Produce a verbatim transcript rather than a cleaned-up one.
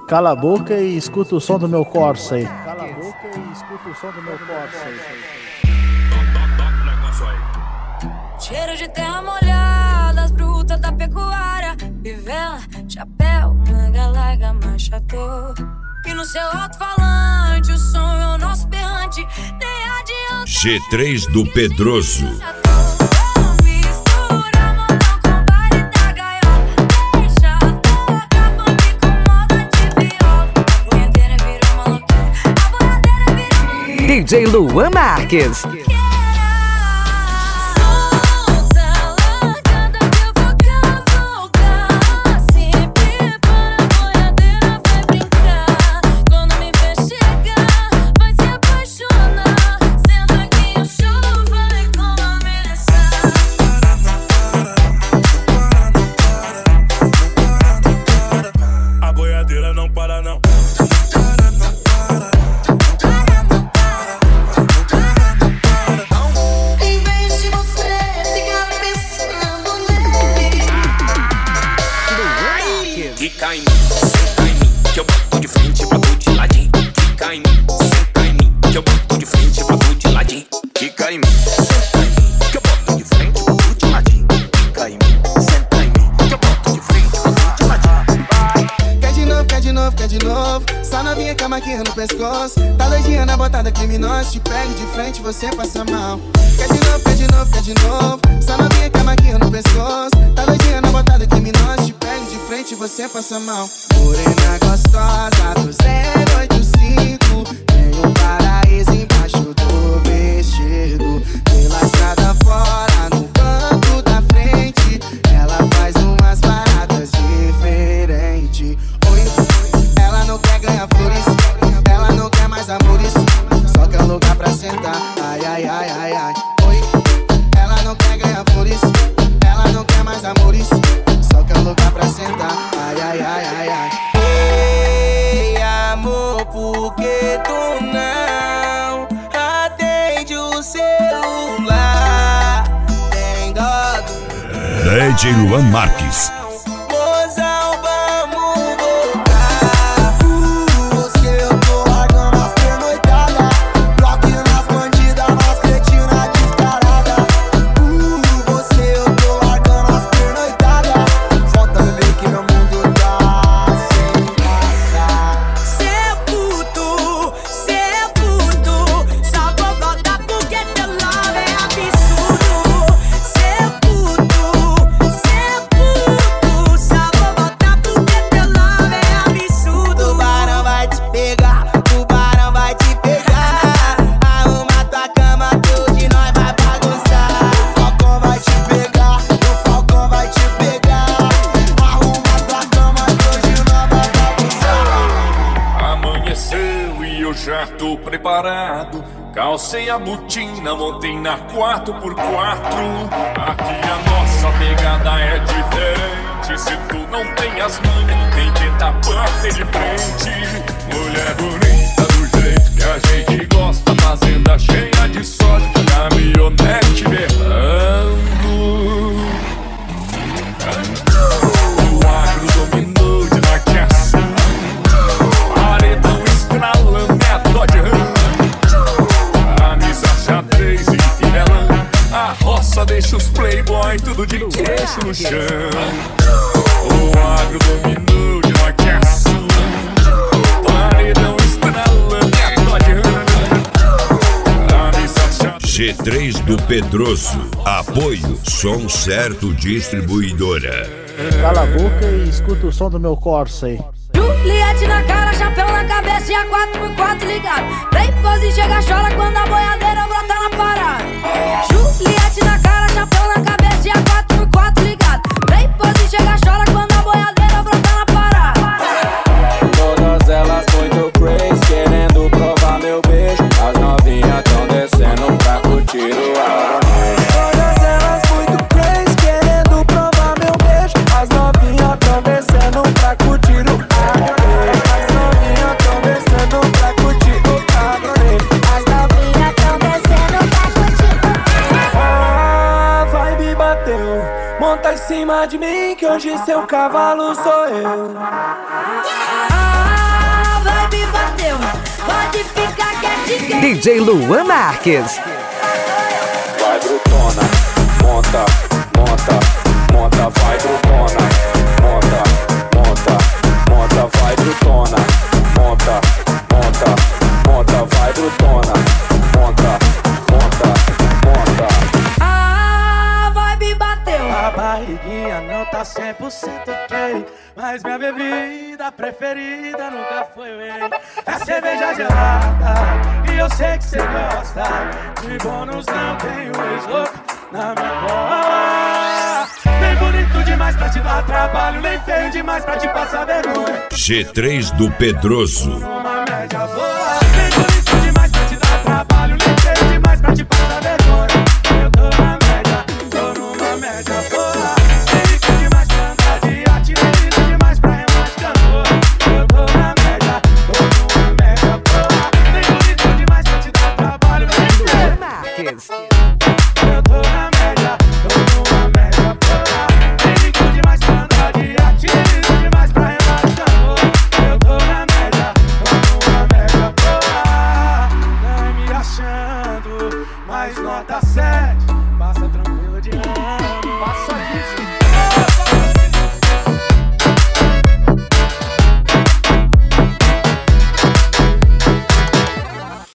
Cala a boca e escuta o som do meu Corsa aí. Cala a boca e escuta o som do meu Corsa aí. Cheiro de terra molhada, as brutas da pecuária, bivela, chapéu, manga larga, manchador. E no seu alto-falante o som é o nosso berrante. Nem adianta. G três do Pedroso. D J Luan Marques. Tá doidinha na botada criminosa, te pego de frente, você passa mal. Quer de novo, quer de novo, quer de novo. Só novinha com a maquinha no pescoço. Tá doidinha na botada criminosa, te pego de frente, você passa mal. Morena gostosa do zero oito cinco, tem um paraíso embaixo do vestido. Pela estrada fora, no banco da frente, ela faz umas paradas diferentes. Oi, ela não quer ganhar flores, ela não quer mais amores, só quer lugar pra sentar. Ai, ai, ai, ai, ai. Oi, ela não quer ganhar flores, ela não quer mais amores, só quer lugar pra sentar. Ai, ai, ai, ai, ai. Ei, amor, por que tu não atende o celular? Tem dó do D J Luan Marques. Preparado, calcei a botina, montei na quatro por quatro. Aqui a nossa pegada é diferente. Se tu não tem as manhas, nem tenta bater de frente. Mulher bonita do jeito que a gente gosta, fazenda cheia de soja, caminhonete berrando. O agro dominou de laqueação, paredão estralando, é a Dodge Ram. Camisa xadrez e finelão, a roça deixa os playboy tudo de queixo no chão. O agro dominou de laqueação, paredão estralando, é a Dodge Ram. G três do Pedroso. Apoio Som Certo Distribuidora. Cala a boca e escuta o som do meu Corsa aí. Juliette na cara, chapéu na cabeça e a quatro por quatro ligado. Play pose e chega, chora quando a boiadeira brota na parada. Juliette na cara, chapéu na cabeça e a quatro por quatro ligado. Play pose e chega, chora quando a boiadeira brota na parada. Todas elas muito crazy, querendo provar meu beijo. As novinhas tão descendo pra curtir o ar. Todas elas muito crazy, querendo provar meu beijo. As novinhas tão descendo pra curtir o ar. As novinhas tão descendo pra curtir o ar. As novinhas tão descendo pra curtir o ar. Ah, vibe bateu, monta e cima de mim, que hoje seu cavalo sou eu. Ah, vai me bateu, pode ficar quietinho. D J Luan Marques. Vai brutona, monta, monta, monta, vai brutona. Monta, monta, monta, vai brutona. Monta, monta, monta, vai brutona. Monta, monta, monta. Ah, vai me bateu. A barriguinha não tá cem por cento ok, mas minha bebida preferida nunca foi whey. É cerveja gelada e eu sei que cê gosta. De bônus não tenho ex-louco na minha cola. Nem bonito demais pra te dar trabalho, nem feio demais pra te passar vergonha. G três do Pedroso. Uma média boa. Nem bonito demais pra te dar trabalho, nem feio demais pra te passar vergonha. Eu tô na média, tô numa média boa. Nem rico demais pra andar de arte, nem lindo demais pra remar de cantor. Eu tô na média, tô numa média boa. Nem bonito demais pra te dar trabalho, nem feio. Marques. Eu tô na